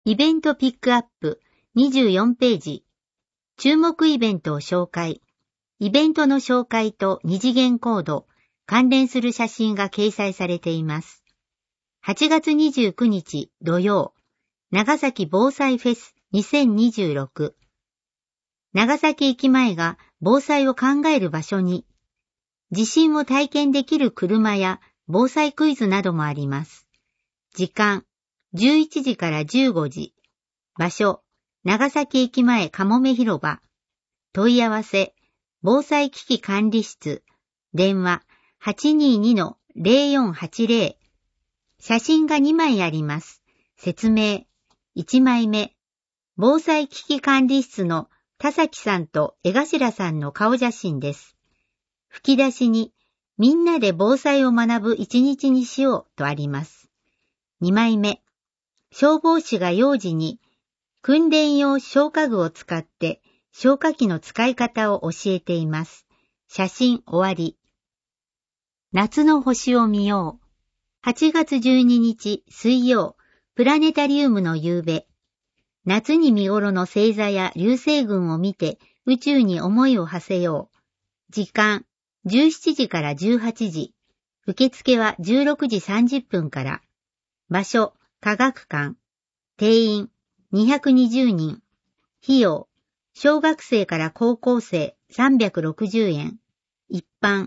イベントピックアップ24ページ。注目イベントを紹介。イベントの紹介と二次元コード、関連する写真が掲載されています。8月29日土曜、長崎防災フェス2026。長崎駅前が防災を考える場所に、地震を体験できる車や防災クイズなどもあります。時間、11時から15時。場所、長崎駅前かもめ広場。問い合わせ、防災危機管理室。電話、822-0480。写真が2枚あります。説明、1枚目。防災危機管理室の田崎さんと江頭さんの顔写真です。吹き出しに、みんなで防災を学ぶ一日にしようとあります。2枚目。消防士が幼児に訓練用消火具を使って消火器の使い方を教えています。写真終わり。夏の星を見よう。8月12日水曜、プラネタリウムの夕べ。夏に見頃の星座や流星群を見て宇宙に思いを馳せよう。時間、17時から18時。受付は16時30分から。場所、科学館。定員、220人。費用、小学生から高校生360円。一般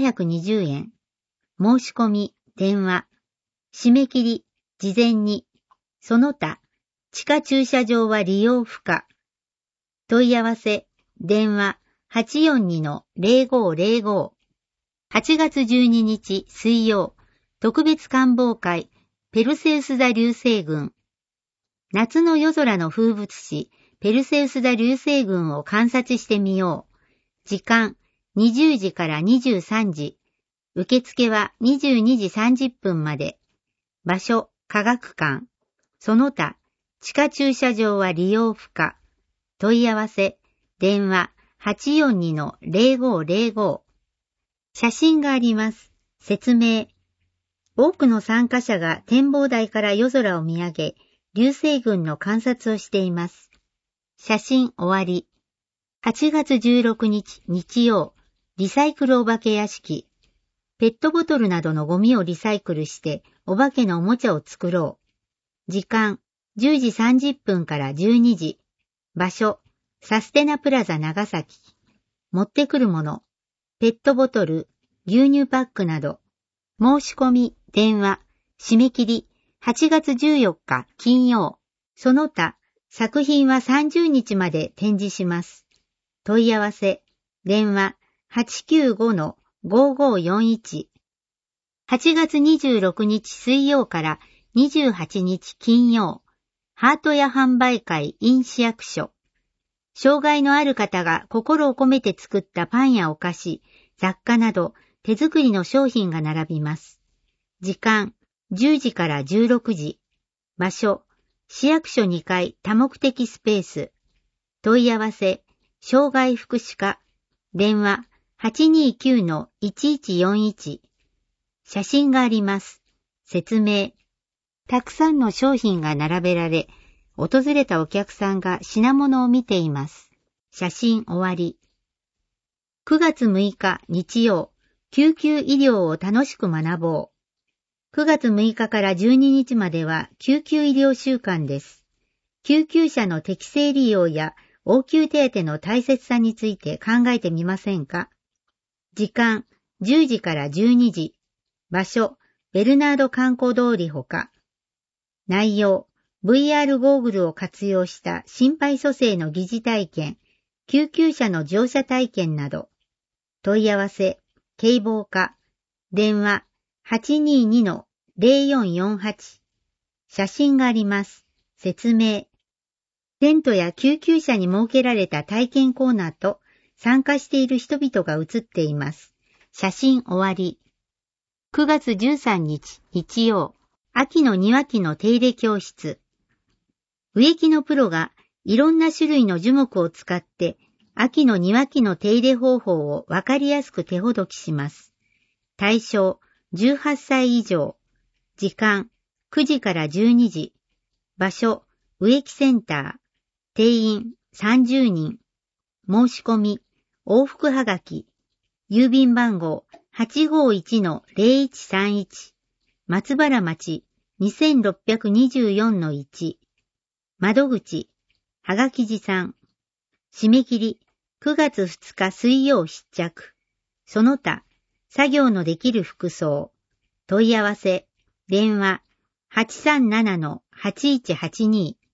720円。申し込み、電話。締め切り、事前に。その他、地下駐車場は利用不可。問い合わせ、電話、842-0505。8月12日水曜、特別観望会、ペルセウス座流星群。夏の夜空の風物詩、ペルセウス座流星群を観察してみよう。時間、20時から23時。受付は22時30分まで。場所、科学館。その他、地下駐車場は利用不可。問い合わせ、電話、842-0505。写真があります。説明。多くの参加者が展望台から夜空を見上げ、流星群の観察をしています。写真終わり。8月16日日曜、リサイクルお化け屋敷。ペットボトルなどのゴミをリサイクルしてお化けのおもちゃを作ろう。時間、10時30分から12時。場所、サステナプラザ長崎。持ってくるもの、ペットボトル、牛乳パックなど。申し込み、電話、締め切り、8月14日金曜。その他、作品は30日まで展示します。問い合わせ、電話、895-5541。8月26日水曜から28日金曜。ハート屋販売会 in 市役所。障害のある方が心を込めて作ったパンやお菓子、雑貨など手作りの商品が並びます。時間、10時から16時。場所、市役所2階多目的スペース。問い合わせ、障害福祉課。電話、829-1141。写真があります。説明。たくさんの商品が並べられ、訪れたお客さんが品物を見ています。写真終わり。9月6日日曜、救急医療を楽しく学ぼう。9月6日から12日までは救急医療週間です。救急車の適正利用や応急手当の大切さについて考えてみませんか？時間、10時から12時。場所、ベルナード観光通りほか。内容、VR ゴーグルを活用した心肺蘇生の疑似体験、救急車の乗車体験など。問い合わせ、警防課。電話、822-0448。写真があります。説明。テントや救急車に設けられた体験コーナーと参加している人々が写っています。写真終わり。9月13日日曜、秋の庭木の手入れ教室。植木のプロがいろんな種類の樹木を使って秋の庭木の手入れ方法をわかりやすく手ほどきします。対象18歳以上。時間9時から12時。場所植木センター、定員30人、申し込み、往復はがき、郵便番号 851-0131、松原町 2624-1、窓口、はがき持参、締め切り、9月2日水曜必着、その他、作業のできる服装、問い合わせ、電話 837-8182